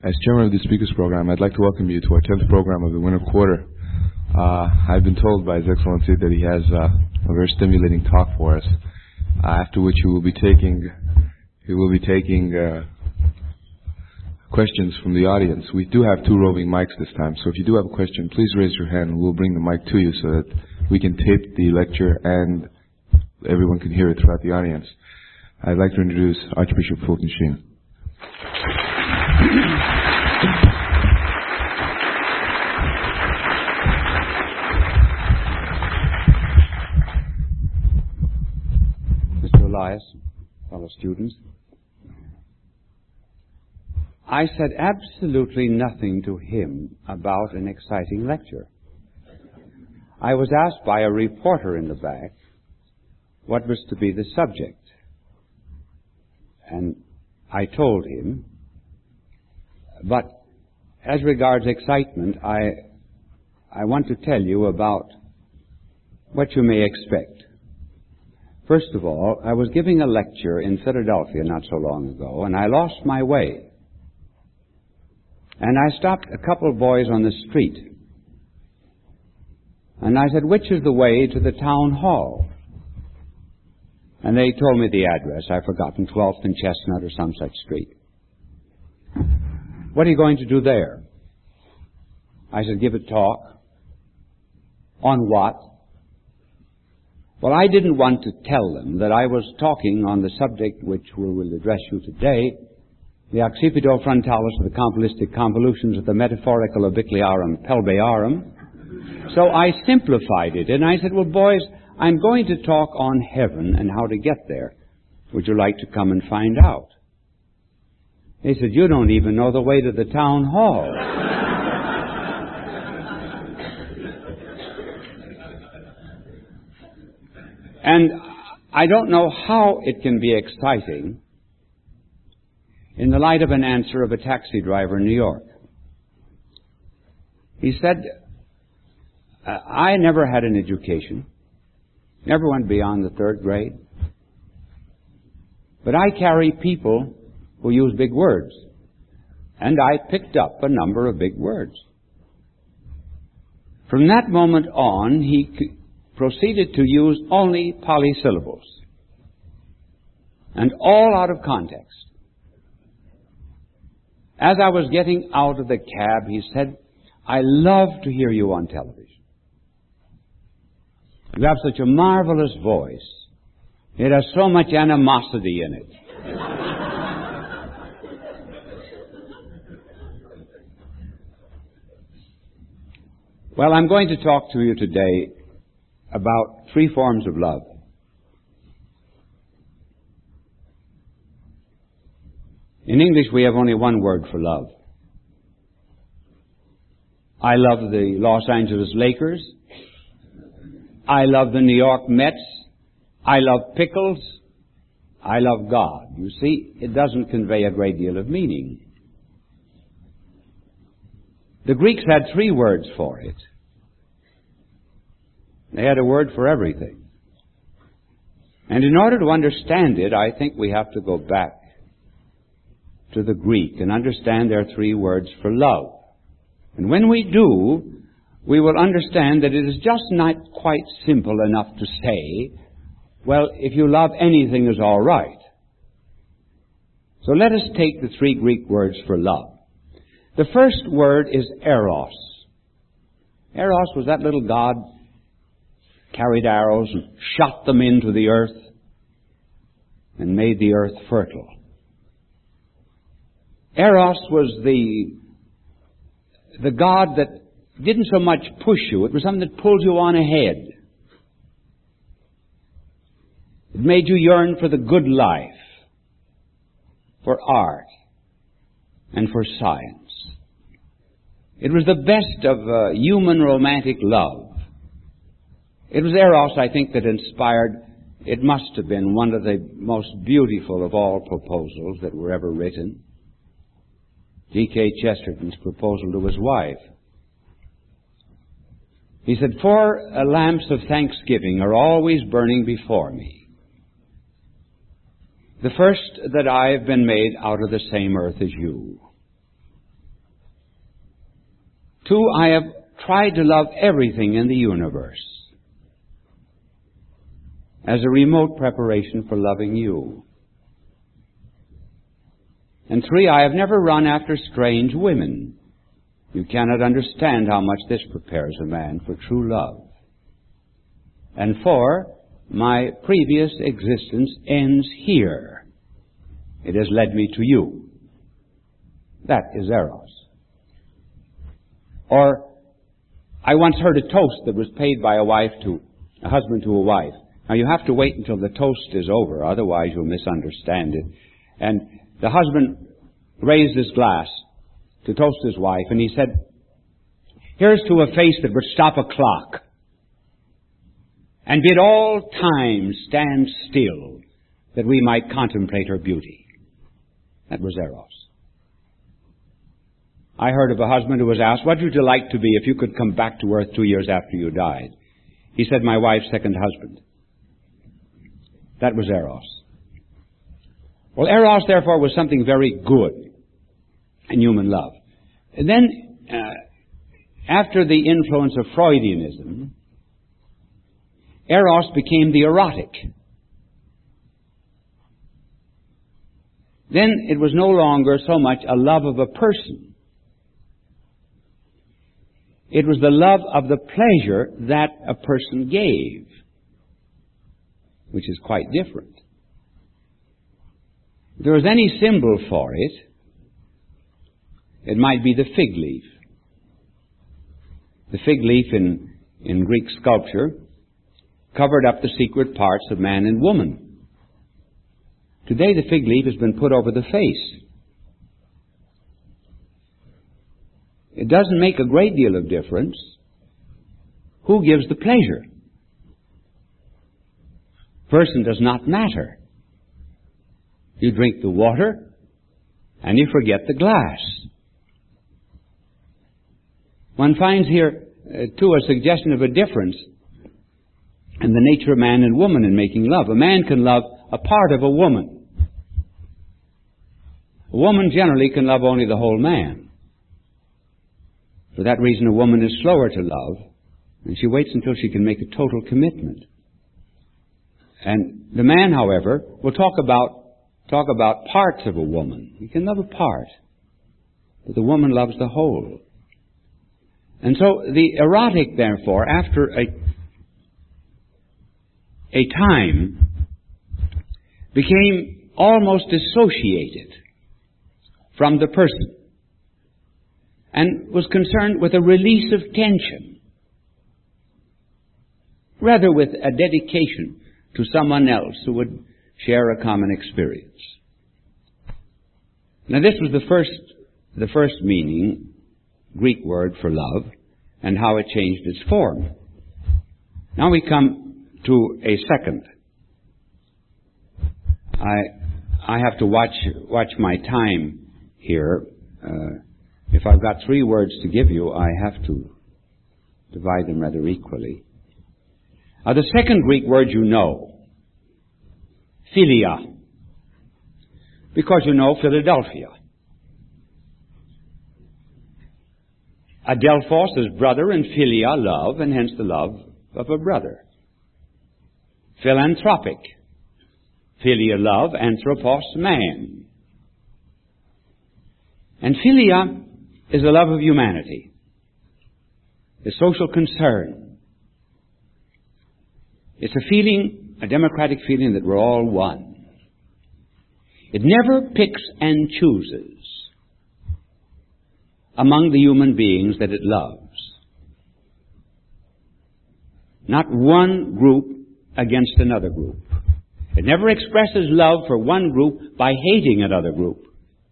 As chairman of the Speakers Program, I'd like to welcome you to our 10th program of the winter quarter. I've been told by His Excellency that he has a very stimulating talk for us, after which he will be taking questions from the audience. We do have 2 roving mics this time, so if you do have a question, please raise your hand and we'll bring the mic to you so that we can tape the lecture and everyone can hear it throughout the audience. I'd like to introduce Archbishop Fulton Sheen. Mr. Elias, fellow students, I said absolutely nothing to him about an exciting lecture. I was asked by a reporter in the back what was to be the subject, and I told him. But as regards excitement, I want to tell you about what you may expect. First of all, I was giving a lecture in Philadelphia not so long ago, and I lost my way. And I stopped a couple of boys on the street. And I said, "Which is the way to the town hall?" And they told me the address. I've forgotten, 12th and Chestnut or some such street. "What are you going to do there?" I said, "Give a talk." "On what?" Well, I didn't want to tell them that I was talking on the subject which we will address you today, the accipito frontalis of the compleistic convolutions of the metaphorical obliquiarum pelbearum. So I simplified it, and I said, "Well, boys, I'm going to talk on heaven and how to get there. Would you like to come and find out?" They said, "You don't even know the way to the town hall." And I don't know how it can be exciting in the light of an answer of a taxi driver in New York. He said, "I never had an education, never went beyond the 3rd grade, but I carry people who use big words, and I picked up a number of big words." From that moment on, he proceeded to use only polysyllables, and all out of context. As I was getting out of the cab, he said, "I love to hear you on television. You have such a marvelous voice. It has so much animosity in it." Well, I'm going to talk to you today about 3 forms of love. In English, we have only one word for love. I love the Los Angeles Lakers. I love the New York Mets. I love pickles. I love God. You see, it doesn't convey a great deal of meaning. The Greeks had 3 words for it. They had a word for everything. And in order to understand it, I think we have to go back to the Greek and understand their 3 words for love. And when we do, we will understand that it is just not quite simple enough to say, well, if you love anything is all right. So let us take the 3 Greek words for love. The first word is eros. Eros was that little god carried arrows and shot them into the earth and made the earth fertile. Eros was the god that didn't so much push you. It was something that pulled you on ahead. It made you yearn for the good life, for art, and for science. It was the best of human romantic love. It was Eros, I think, that inspired, it must have been one of the most beautiful of all proposals that were ever written, G.K. Chesterton's proposal to his wife. He said, "4 lamps of thanksgiving are always burning before me. The first, that I have been made out of the same earth as you. 2, I have tried to love everything in the universe as a remote preparation for loving you. And 3, I have never run after strange women. You cannot understand how much this prepares a man for true love. And 4, my previous existence ends here. It has led me to you. That is Eros. Or, I once heard a toast that was paid by a husband to a wife. Now you have to wait until the toast is over, otherwise you'll misunderstand it. And the husband raised his glass to toast his wife, and he said, "Here's to a face that would stop a clock and bid all time stand still, that we might contemplate her beauty." That was Eros. I heard of a husband who was asked, "What would you like to be if you could come back to earth 2 years after you died?" He said, "My wife's second husband." That was Eros. Well, Eros, therefore, was something very good in human love. And then, after the influence of Freudianism, Eros became the erotic. Then it was no longer so much a love of a person. It was the love of the pleasure that a person gave, which is quite different. If there was any symbol for it, it might be the fig leaf. The fig leaf in Greek sculpture covered up the secret parts of man and woman. Today the fig leaf has been put over the face. It doesn't make a great deal of difference who gives the pleasure. Person does not matter. You drink the water and you forget the glass. One finds here, too, a suggestion of a difference in the nature of man and woman in making love. A man can love a part of a woman. A woman generally can love only the whole man. For that reason, a woman is slower to love, and she waits until she can make a total commitment. And the man, however, will talk about parts of a woman. He can love a part, but the woman loves the whole. And so the erotic, therefore, after a time, became almost dissociated from the person and was concerned with a release of tension, rather with a dedication to someone else who would share a common experience. Now this was the first meaning, Greek word for love, and how it changed its form. Now we come to a second. I have to watch my time here. If I've got 3 words to give you, I have to divide them rather equally. The second Greek word you know, philia, because you know Philadelphia. Adelphos is brother, and philia, love, and hence the love of a brother. Philanthropic. Philia, love, anthropos, man. And philia is the love of humanity, the social concern. It's a feeling, a democratic feeling that we're all one. It never picks and chooses among the human beings that it loves. Not one group against another group. It never expresses love for one group by hating another group.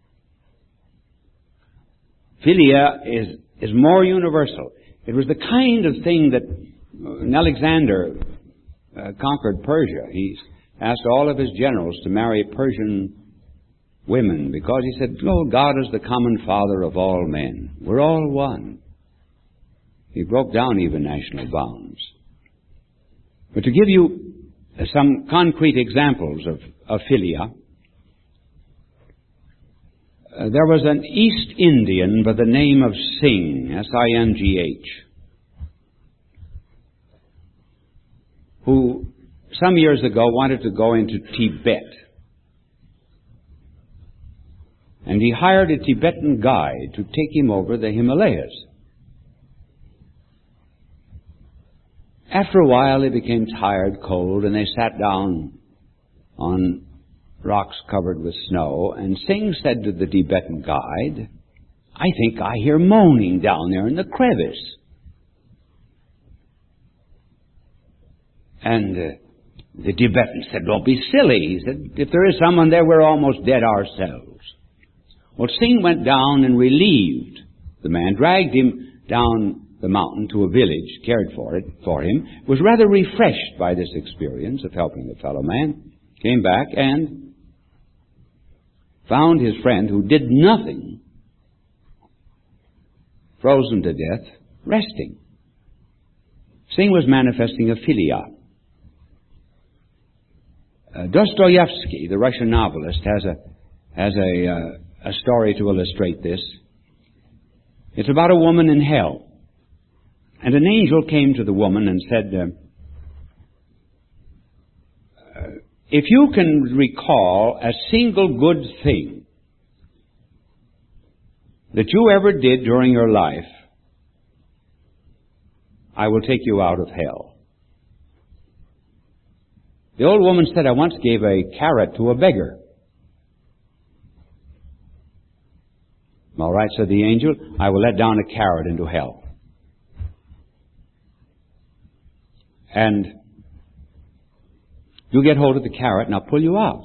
Philia is more universal. It was the kind of thing that when Alexander conquered Persia, he asked all of his generals to marry Persian women because he said, "Oh, God is the common father of all men. We're all one." He broke down even national bounds. But to give you some concrete examples of philia, There was an East Indian by the name of Singh, S-I-N-G-H, who some years ago wanted to go into Tibet. And he hired a Tibetan guide to take him over the Himalayas. After a while, he became tired, cold, and they sat down on rocks covered with snow, and Singh said to the Tibetan guide, "I think I hear moaning down there in the crevice." And the Tibetan said, "Don't be silly." He said, "If there is someone there, we're almost dead ourselves." Well, Singh went down and relieved the man, dragged him down the mountain to a village, cared for him, was rather refreshed by this experience of helping the fellow man, came back and found his friend who did nothing, frozen to death, resting. Singh was manifesting a philia. Dostoevsky, the Russian novelist, has a story to illustrate this. It's about a woman in hell. And an angel came to the woman and said, if you can recall a single good thing that you ever did during your life, I will take you out of hell. The old woman said, "I once gave a carrot to a beggar." "All right," said the angel, "I will let down a carrot into hell. And you get hold of the carrot and I'll pull you out."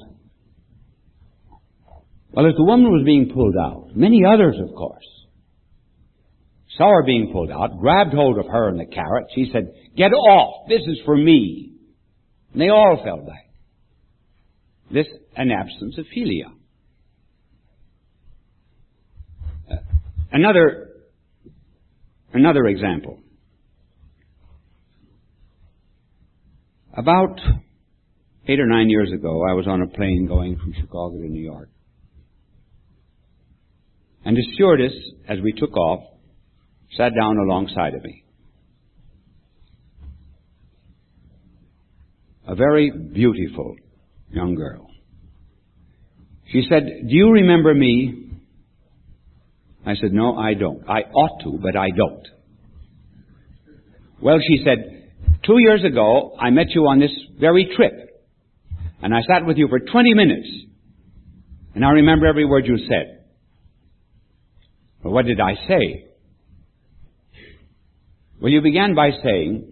Well, as the woman was being pulled out, many others, of course, saw her being pulled out, grabbed hold of her and the carrot. She said, "Get off! This is for me." And they all fell back. This, an absence of philia. Another example. About 8 or 9 years ago, I was on a plane going from Chicago to New York. And the stewardess, as we took off, sat down alongside of me. A very beautiful young girl. She said, "Do you remember me?" I said, "No, I don't. I ought to, but I don't." "Well," she said, 2 years ago, I met you on this very trip. And I sat with you for 20 minutes. And I remember every word you said. Well, what did I say? Well, you began by saying,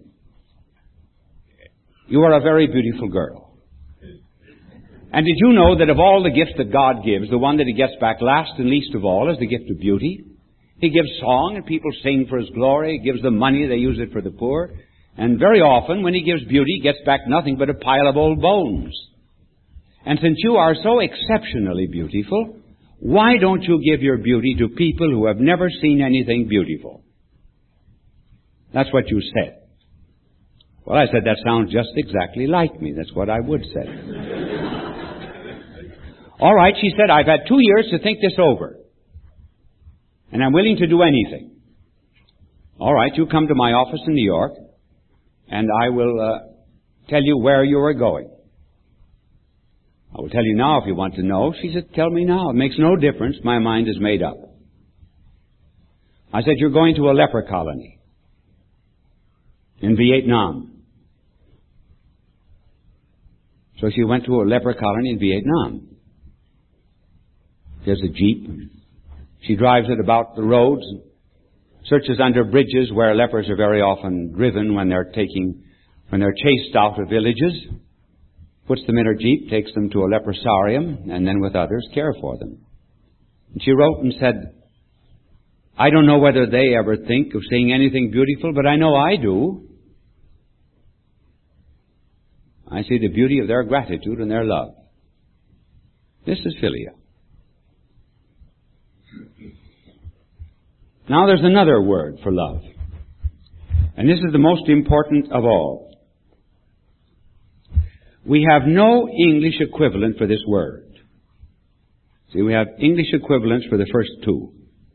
"You are a very beautiful girl." And did you know that of all the gifts that God gives, the one that He gets back last and least of all is the gift of beauty? He gives song and people sing for His glory. He gives them money, they use it for the poor. And very often when He gives beauty, He gets back nothing but a pile of old bones. And since you are so exceptionally beautiful, why don't you give your beauty to people who have never seen anything beautiful? That's what you said. Well, I said, that sounds just exactly like me. That's what I would say. All right, she said, I've had 2 years to think this over. And I'm willing to do anything. All right, you come to my office in New York, and I will tell you where you are going. I will tell you now if you want to know. She said, tell me now. It makes no difference. My mind is made up. I said, you're going to a leper colony in Vietnam. So she went to a leper colony in Vietnam. There's a jeep. She drives it about the roads, searches under bridges where lepers are very often driven when they're chased out of villages, puts them in her jeep, takes them to a leprosarium, and then with others care for them. And she wrote and said, I don't know whether they ever think of seeing anything beautiful, but I know I do. I see the beauty of their gratitude and their love. This is philia. Now there's another word for love. And this is the most important of all. We have no English equivalent for this word. See, we have English equivalents for the first two.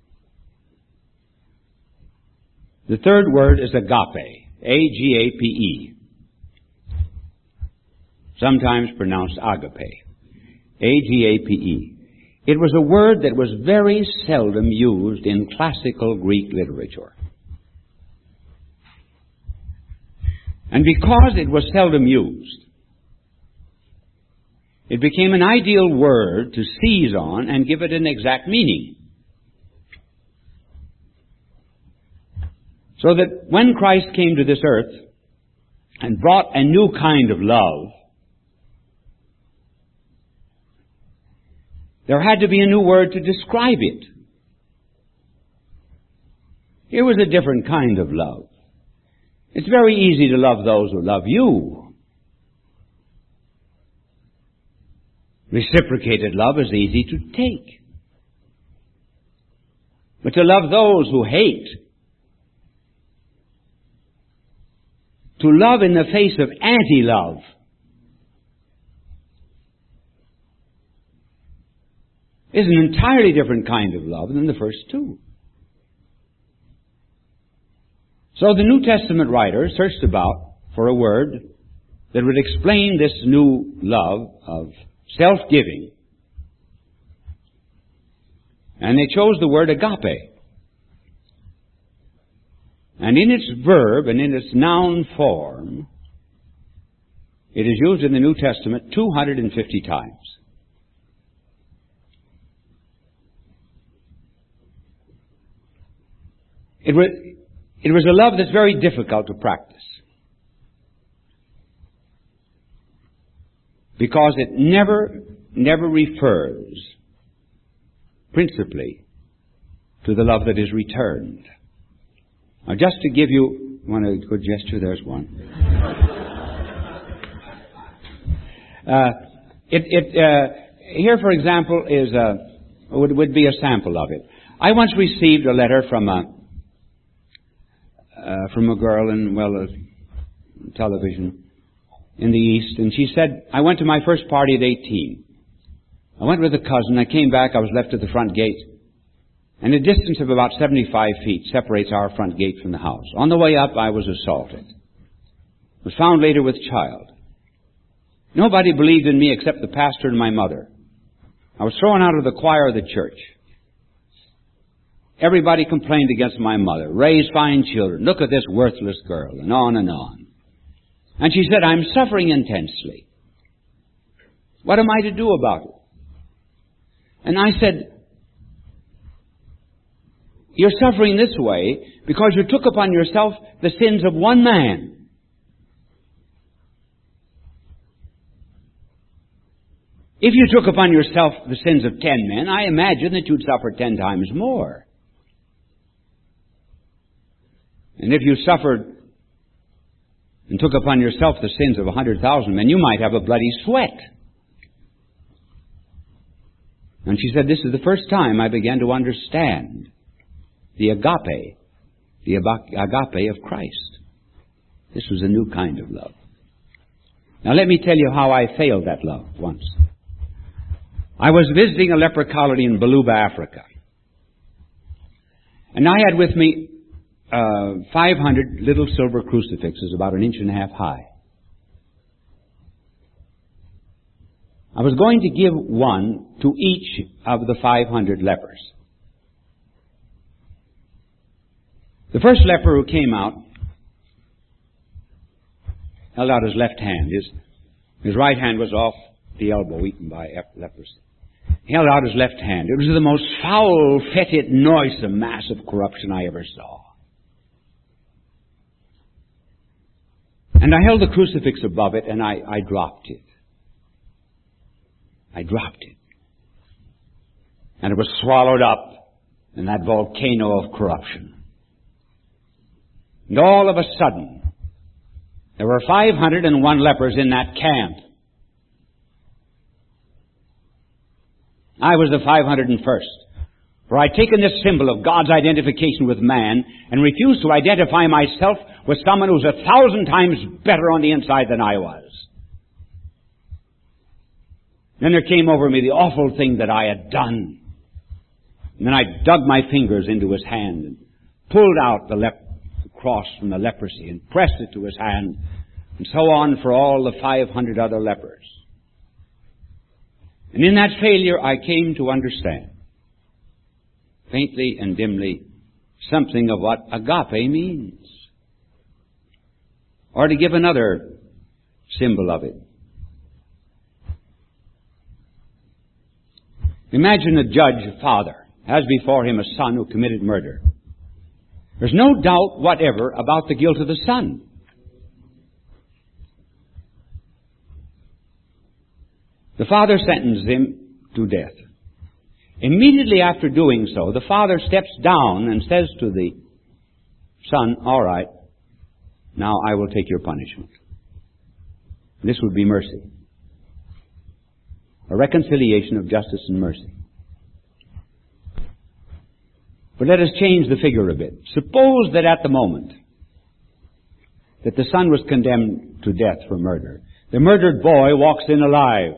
The third word is agape, A-G-A-P-E. Sometimes pronounced agape, A-G-A-P-E. It was a word that was very seldom used in classical Greek literature. And because it was seldom used, it became an ideal word to seize on and give it an exact meaning. So that when Christ came to this earth and brought a new kind of love, there had to be a new word to describe it. Here was a different kind of love. It's very easy to love those who love you. Reciprocated love is easy to take. But to love those who hate, to love in the face of anti-love, is an entirely different kind of love than the first two. So the New Testament writer searched about for a word that would explain this new love of self-giving. And they chose the word agape. And in its verb and in its noun form, it is used in the New Testament 250 times. It was a love that's very difficult to practice. Because it never refers principally to the love that is returned. Now, just to give you a good gesture, there's one. Here, for example, would be a sample of it. I once received a letter from a girl in television in the East, and she said, I went to my first party at 18. I went with a cousin. I came back. I was left at the front gate. And a distance of about 75 feet separates our front gate from the house. On the way up, I was assaulted. Was found later with child. Nobody believed in me except the pastor and my mother. I was thrown out of the choir of the church. Everybody complained against my mother. Raise fine children. Look at this worthless girl. And on and on. And she said, I'm suffering intensely. What am I to do about it? And I said, you're suffering this way because you took upon yourself the sins of one man. If you took upon yourself the sins of 10 men, I imagine that you'd suffer 10 times more. And if you suffered and took upon yourself the sins of 100,000 men, you might have a bloody sweat. And she said, this is the first time I began to understand the agape of Christ. This was a new kind of love. Now let me tell you how I failed that love once. I was visiting a leper colony in Baluba, Africa. And I had with me 500 little silver crucifixes about 1.5 inches high. I was going to give one to each of the 500 lepers. The first leper who came out held out his left hand. His right hand was off the elbow, eaten by leprosy. He held out his left hand. It was the most foul, fetid, noisome mass of corruption I ever saw. And I held the crucifix above it, and I dropped it. I dropped it. And it was swallowed up in that volcano of corruption. And all of a sudden, there were 501 lepers in that camp. I was the 501st. For I'd taken this symbol of God's identification with man and refused to identify myself with someone who's 1,000 times better on the inside than I was. Then there came over me the awful thing that I had done. And then I dug my fingers into his hand and pulled out the cross from the leprosy and pressed it to his hand, and so on for all the 500 other lepers. And in that failure I came to understand, faintly and dimly, something of what agape means. Or to give another symbol of it. Imagine a judge, a father, has before him a son who committed murder. There's no doubt whatever about the guilt of the son. The father sentences him to death. Immediately after doing so, the father steps down and says to the son, all right, now I will take your punishment. This would be mercy. A reconciliation of justice and mercy. But let us change the figure a bit. Suppose that at the moment that the son was condemned to death for murder, the murdered boy walks in alive.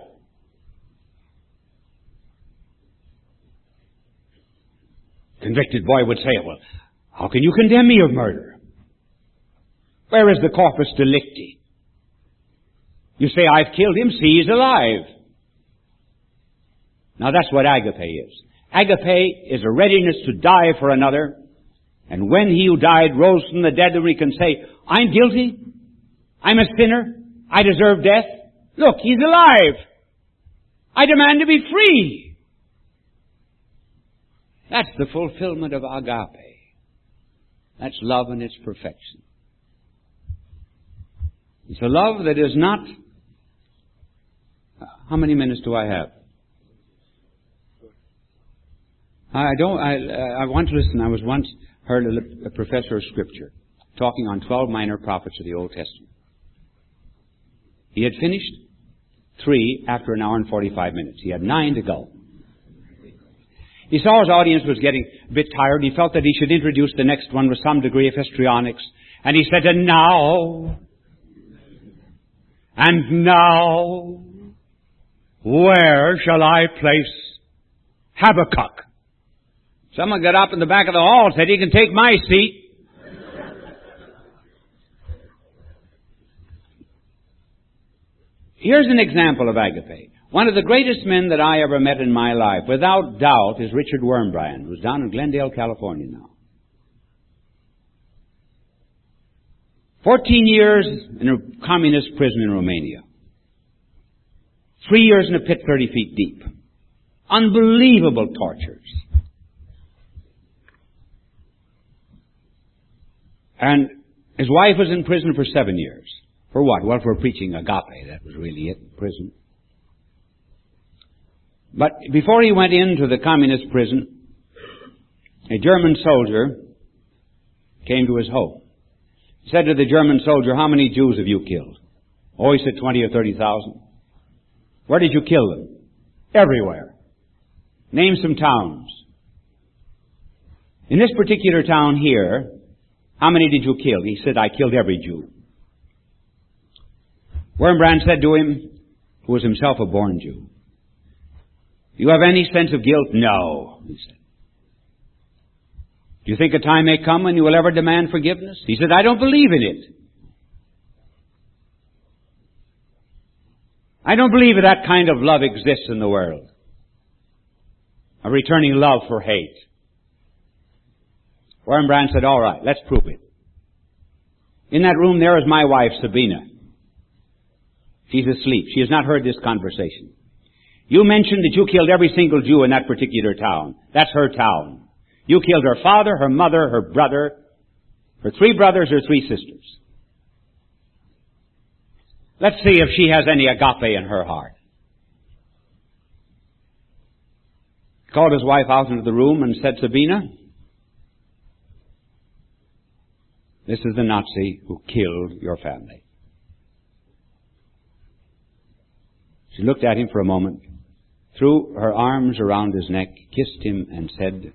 Convicted boy would say, well, how can you condemn me of murder? Where is the corpus delicti? You say, I've killed him, see, he's alive. Now that's what agape is. Agape is a readiness to die for another. And when he who died rose from the dead, we can say, I'm guilty. I'm a sinner. I deserve death. Look, he's alive. I demand to be free. That's the fulfillment of agape. That's love in its perfection. It's a love that is not... How many minutes do I have? I want to listen. I was once heard a professor of Scripture talking on 12 minor prophets of the Old Testament. He had finished 3 after an hour and 45 minutes. He had 9 to go. He saw his audience was getting a bit tired. He felt that he should introduce the next one with some degree of histrionics. And he said, and now, where shall I place Habakkuk? Someone got up in the back of the hall and said, he can take my seat. Here's an example of agape. One of the greatest men that I ever met in my life, without doubt, is Richard Wurmbrand, who's down in Glendale, California now. 14 years in a communist prison in Romania. 3 years in a pit 30 feet deep. Unbelievable tortures. And his wife was in prison for 7 years. For what? Well, for preaching agape. That was really it in prison. But before he went into the communist prison, a German soldier came to his home. He said to the German soldier, how many Jews have you killed? Oh, he said 20 or 30,000. Where did you kill them? Everywhere. Name some towns. In this particular town here, how many did you kill? He said, I killed every Jew. Wurmbrand said to him, who was himself a born Jew, do you have any sense of guilt? No, he said. Do you think a time may come when you will ever demand forgiveness? He said, I don't believe in it. I don't believe that kind of love exists in the world. A returning love for hate. Wurmbrand said, all right, let's prove it. In that room there is my wife, Sabina. She's asleep. She has not heard this conversation. You mentioned that you killed every single Jew in that particular town. That's her town. You killed her father, her mother, her brother, her 3 brothers, her 3 sisters. Let's see if she has any agape in her heart. He called his wife out into the room and said, Sabina, this is the Nazi who killed your family. She looked at him for a moment, threw her arms around his neck, kissed him, and said,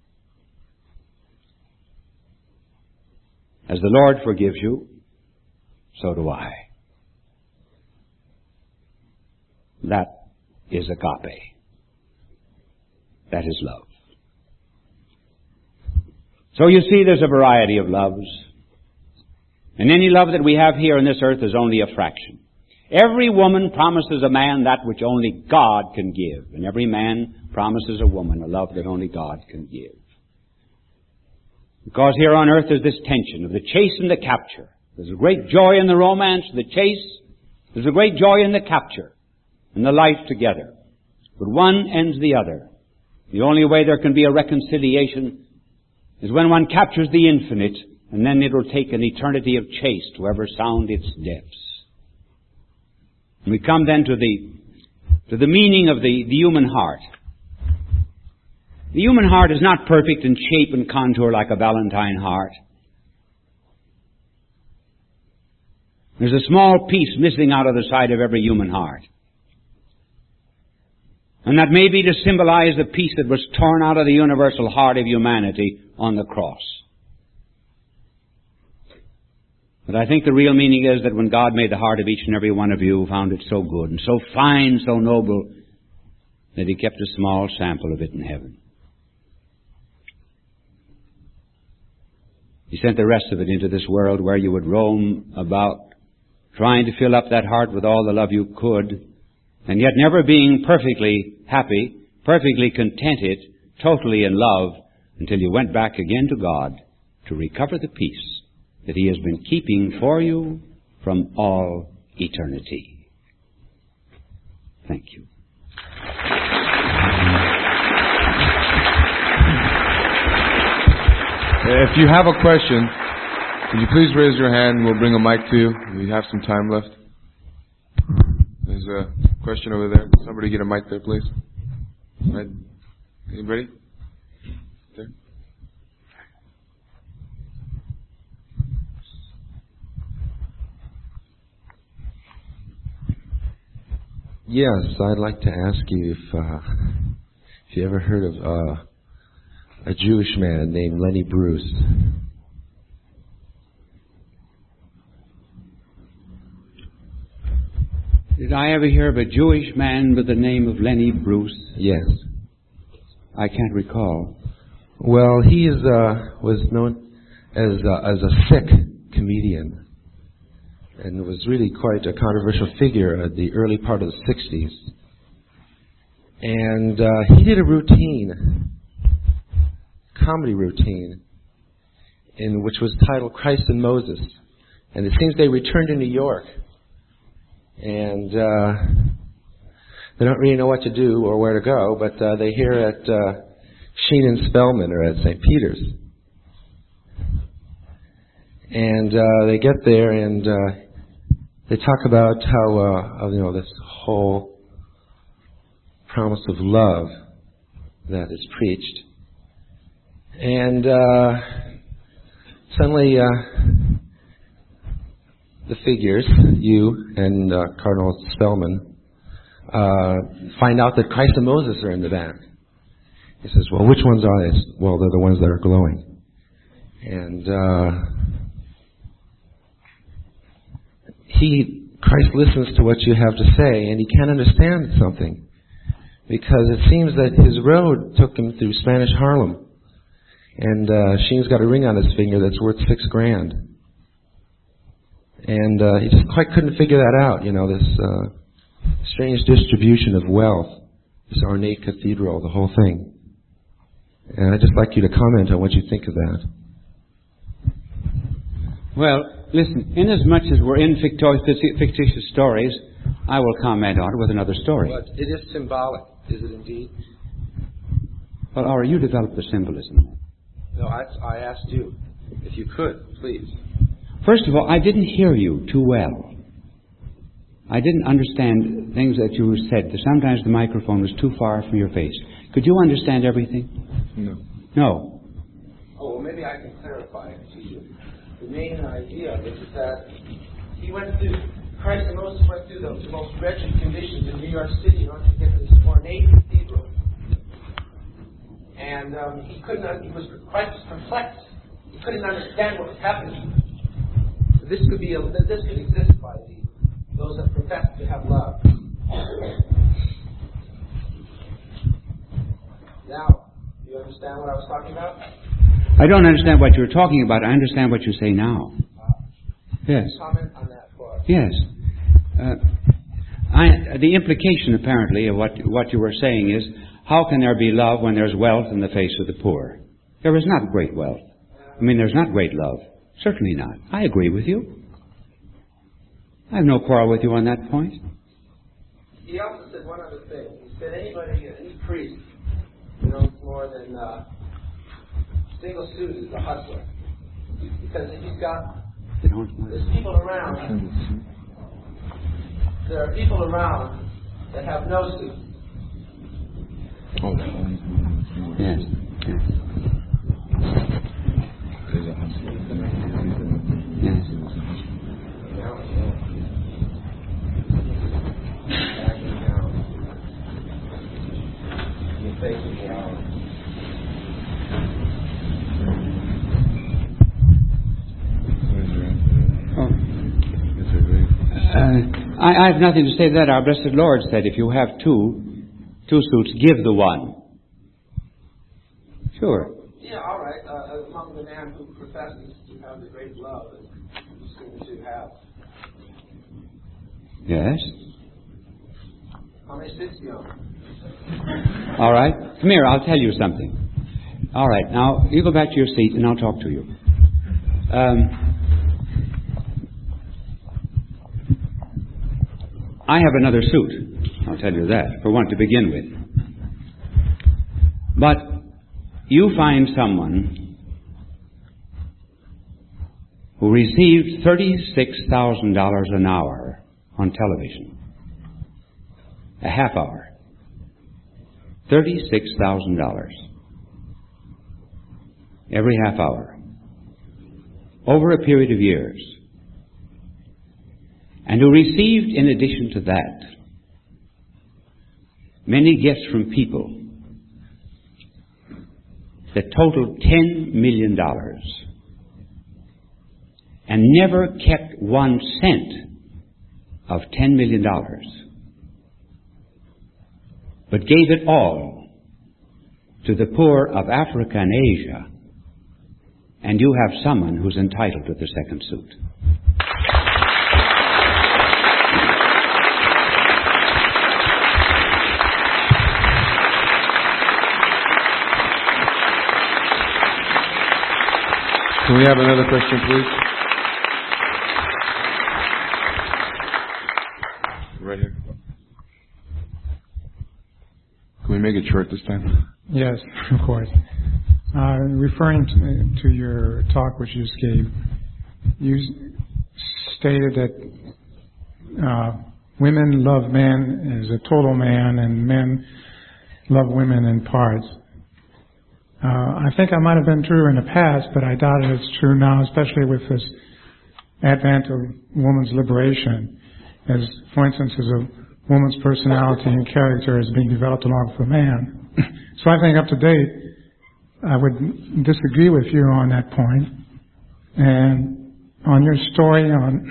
as the Lord forgives you, so do I. That is agape. That is love. So you see, there's a variety of loves. And any love that we have here on this earth is only a fraction. Every woman promises a man that which only God can give. And every man promises a woman a love that only God can give. Because here on earth there's this tension of the chase and the capture. There's a great joy in the romance, the chase. There's a great joy in the capture and the life together. But one ends the other. The only way there can be a reconciliation is when one captures the infinite, and then it will take an eternity of chase to ever sound its depths. And we come then to the meaning of the human heart. The human heart is not perfect in shape and contour like a Valentine heart. There's a small piece missing out of the side of every human heart. And that may be to symbolize the piece that was torn out of the universal heart of humanity on the cross. But I think the real meaning is that when God made the heart of each and every one of you, found it so good and so fine, so noble, that He kept a small sample of it in heaven. He sent the rest of it into this world where you would roam about, trying to fill up that heart with all the love you could, and yet never being perfectly happy, perfectly contented, totally in love, until you went back again to God to recover the peace that He has been keeping for you from all eternity. Thank you. If you have a question, would you please raise your hand? We'll bring a mic to you. We have some time left. There's a question over there. Somebody get a mic there, please. Right. Anybody? There. Yes, I'd like to ask you if you ever heard of a Jewish man named Lenny Bruce. Did I ever hear of a Jewish man with the name of Lenny Bruce? Yes. I can't recall. Well, he was known as a sick comedian, and was really quite a controversial figure at the early part of the 60s. And he did a comedy routine, which was titled Christ and Moses. And it seems they returned to New York. And they don't really know what to do or where to go, but they hear at Sheen and Spellman or at St. Peter's. And they get there and they talk about how, this whole promise of love that is preached. And suddenly the figures, you and Cardinal Spellman, find out that Christ and Moses are in the band. He says, well, which ones are they? Well, they're the ones that are glowing. And Christ listens to what you have to say, and he can't understand something. Because it seems that his road took him through Spanish Harlem. And Sheen's got a ring on his finger that's worth $6,000. And he just quite couldn't figure that out, this strange distribution of wealth, this ornate cathedral, the whole thing. And I'd just like you to comment on what you think of that. Well, listen, inasmuch as we're in fictitious stories, I will comment on it with another story. But it is symbolic, is it indeed? Well, Ora, you developed the symbolism. No, I asked you. If you could, please. First of all, I didn't hear you too well. I didn't understand things that you said. Sometimes the microphone was too far from your face. Could you understand everything? No. No. Oh, well, maybe I can clarify it to you. The main idea of it is that Christ and Moses went through the most wretched conditions in New York City in order to get to this ornate cathedral. And Christ was perplexed. He couldn't understand what was happening. This could exist by those that profess to have love. Now, do you understand what I was talking about? I don't understand what you're talking about. I understand what you say now. Yes. Comment on that part. Yes. The implication, apparently, of what you were saying is, how can there be love when there's wealth in the face of the poor? There is not great wealth. I mean, there's not great love. Certainly not. I agree with you. I have no quarrel with you on that point. He also said one other thing. He said any priest who knows more than single suit is a hustler. Because if he's got, there's people around, there are people around that have no suit. Yes. Yes. I have nothing to say to that. Our blessed Lord said, if you have two suits, give the one. Sure. Yeah, all right. Among the man who professes to have the great love that you seem to have. Yes. How many suits do you own? All right. Come here, I'll tell you something. All right. Now, you go back to your seat and I'll talk to you. I have another suit. I'll tell you that, for one to begin with. But you find someone who received $36,000 an hour on television. A half hour. $36,000. Every half hour. Over a period of years. And who received, in addition to that, many gifts from people that totaled $10 million and never kept 1 cent of $10 million, but gave it all to the poor of Africa and Asia, and you have someone who's entitled to the second suit. Can we have another question, please? Right here. Can we make it short this time? Yes, of course. Referring to your talk which you just gave, you stated that women love men as a total man and men love women in parts. I think I might have been true in the past, but I doubt it's true now, especially with this advent of woman's liberation. As, for instance, as a woman's personality and character is being developed along with a man. So I think up to date, I would disagree with you on that point. And on your story on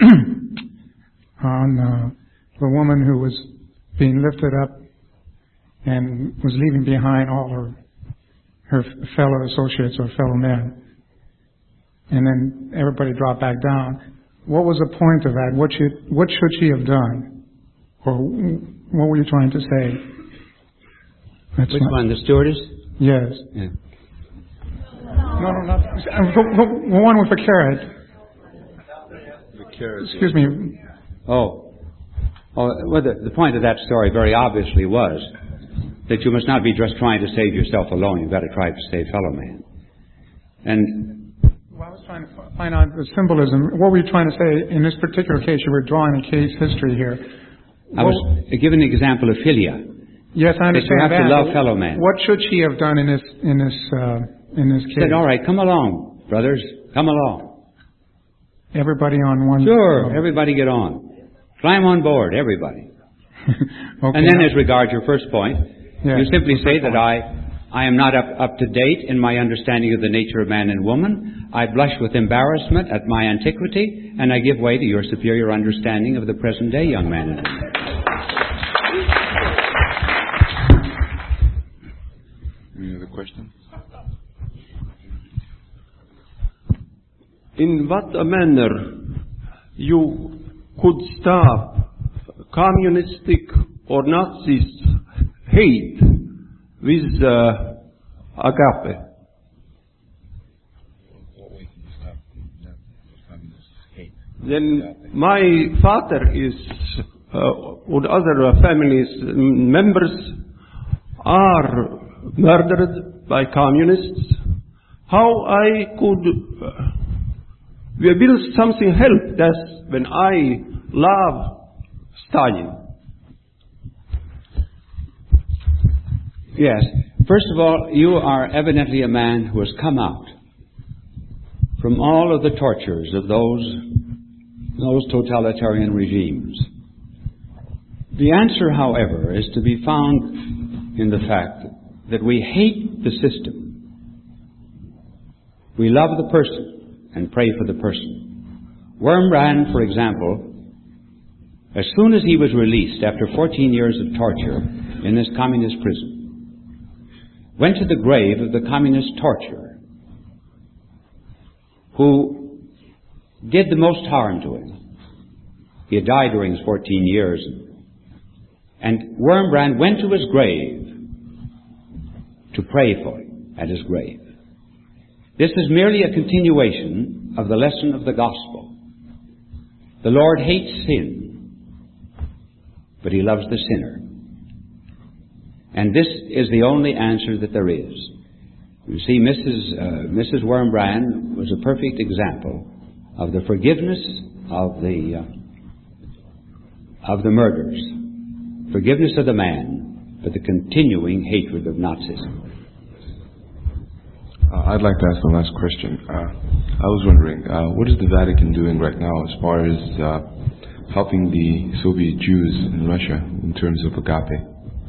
the woman who was being lifted up and was leaving behind all her fellow associates or fellow men, and then everybody dropped back down. What was the point of that? What should she have done? Or what were you trying to say? Which one, the stewardess? Yes. Yeah. No, not the one with the carrot. The carrot. Excuse me. Oh, well, the point of that story very obviously was that you must not be just trying to save yourself alone. You've got to try to save fellow man. And well, I was trying to find out the symbolism. What were you trying to say in this particular case? You were drawing a case history here. I was giving an example of philia. Yes, I understand that. You have to love fellow man. What should she have done in this case? Said, all right, come along, brothers, come along. Everybody on one. Sure, everybody get on. Climb on board, everybody. Okay. And then, as regards your first point, yes, you simply say that I am not up to date in my understanding of the nature of man and woman. I blush with embarrassment at my antiquity, and I give way to your superior understanding of the present day young man and woman. question? In what manner you could stop communistic or Nazis hate with agape? Then my father is, or other families members are murdered by communists. How I could will something help that when I love Stalin? Yes. First of all, you are evidently a man who has come out from all of the tortures of those totalitarian regimes. The answer, however, is to be found in the fact that we hate the system. We love the person and pray for the person. Wurmbrand, for example, as soon as he was released after 14 years of torture in this communist prison, went to the grave of the communist torturer who did the most harm to him. He had died during his 14 years. And Wurmbrand went to his grave to pray for him at his grave. This is merely a continuation of the lesson of the gospel. The Lord hates sin, but He loves the sinner. And this is the only answer that there is. You see, Mrs. Wurmbrand was a perfect example of the forgiveness of the murders, forgiveness of the man, but the continuing hatred of Nazism. I'd like to ask the last question. I was wondering, what is the Vatican doing right now as far as helping the Soviet Jews in Russia in terms of agape?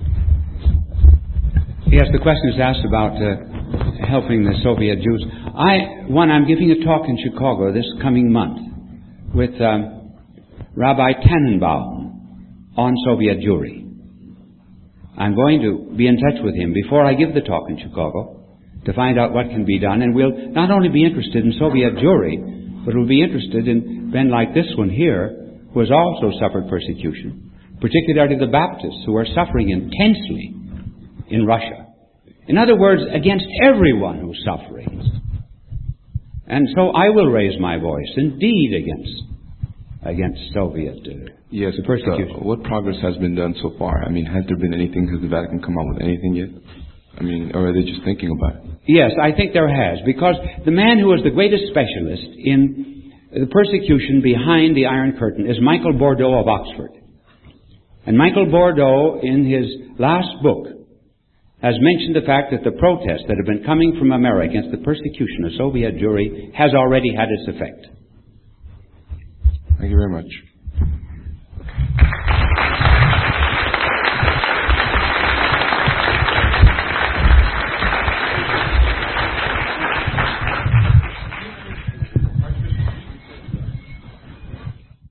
Yes, the question is asked about helping the Soviet Jews. I'm giving a talk in Chicago this coming month with Rabbi Tannenbaum on Soviet Jewry. I'm going to be in touch with him before I give the talk in Chicago to find out what can be done. And we'll not only be interested in Soviet Jewry, but we'll be interested in men like this one here, who has also suffered persecution, particularly the Baptists, who are suffering intensely in Russia. In other words, against everyone who's suffering. And so I will raise my voice, indeed, against Soviet persecution. What progress has been done so far? I mean, has there been anything? Has the Vatican come out with anything yet? I mean, or are they just thinking about it? Yes, I think there has, because the man who is the greatest specialist in the persecution behind the Iron Curtain is Michael Bordeaux of Oxford. And Michael Bordeaux, in his last book, has mentioned the fact that the protests that have been coming from America against the persecution of Soviet Jewry has already had its effect. Thank you very much.